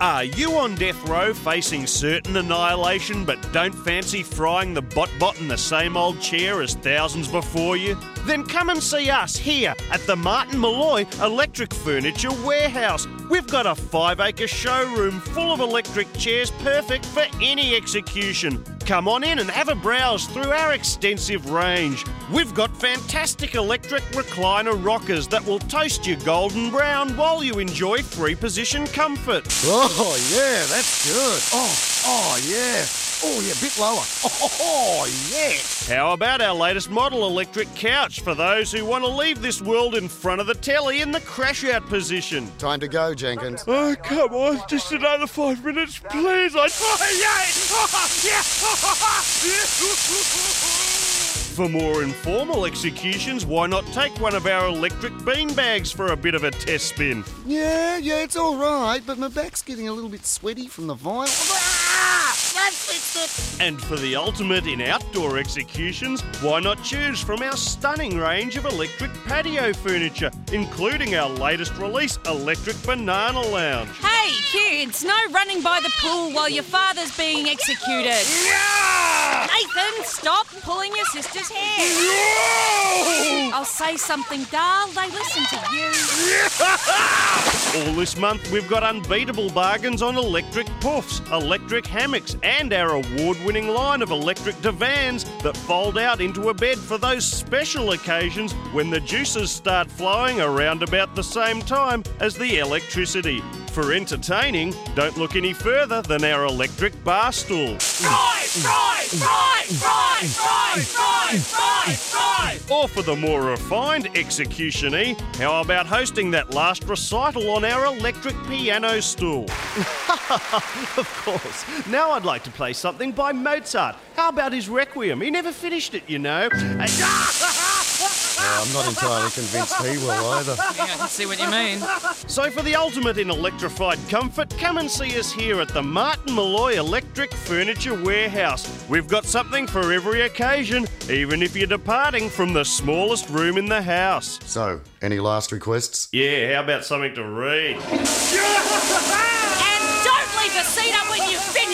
Are you on death row facing certain annihilation but don't fancy frying the bot in the same old chair as thousands before you? Then come and see us here at the Martin Molloy Electric Furniture Warehouse. We've got a 5-acre showroom full of electric chairs perfect for any execution. Come on in and have a browse through our extensive range. We've got fantastic electric recliner rockers that will toast you golden brown while you enjoy 3-position comfort. Oh, yeah, that's good. Oh, yeah. Oh, yeah, a bit lower. Oh, yeah. How about our latest model electric couch for those who want to leave this world in front of the telly in the crash-out position? Time to go, Jenkins. Oh, come on, just another 5 minutes, please. For more informal executions, why not take one of our electric beanbags for a bit of a test spin? Yeah, it's all right, but my back's getting a little bit sweaty from the vinyl. That's fixed it. And for the ultimate in outdoor executions, why not choose from our stunning range of electric patio furniture, including our latest release, Electric Banana Lounge. Hey, kids, no running by the pool while your father's being executed. Yeah! Nathan, stop pulling your sister's hair. No! I'll say something, Darl. They listen to you. All this month, we've got unbeatable bargains on electric puffs, electric hammocks, and our award-winning line of electric divans that fold out into a bed for those special occasions when the juices start flowing around about the same time as the electricity. For entertaining, don't look any further than our electric bar stool. Or for the more refined execution-y, how about hosting that last recital on our electric piano stool? Of course. Now I'd like to play something by Mozart. How about his Requiem? He never finished it, you know. I'm not entirely convinced he will either. Yeah, I can see what you mean. So for the ultimate in electrified comfort, come and see us here at the Martin Molloy Electric Furniture Warehouse. We've got something for every occasion, even if you're departing from the smallest room in the house. So, any last requests? Yeah, how about something to read? And don't leave the seat up when you finish.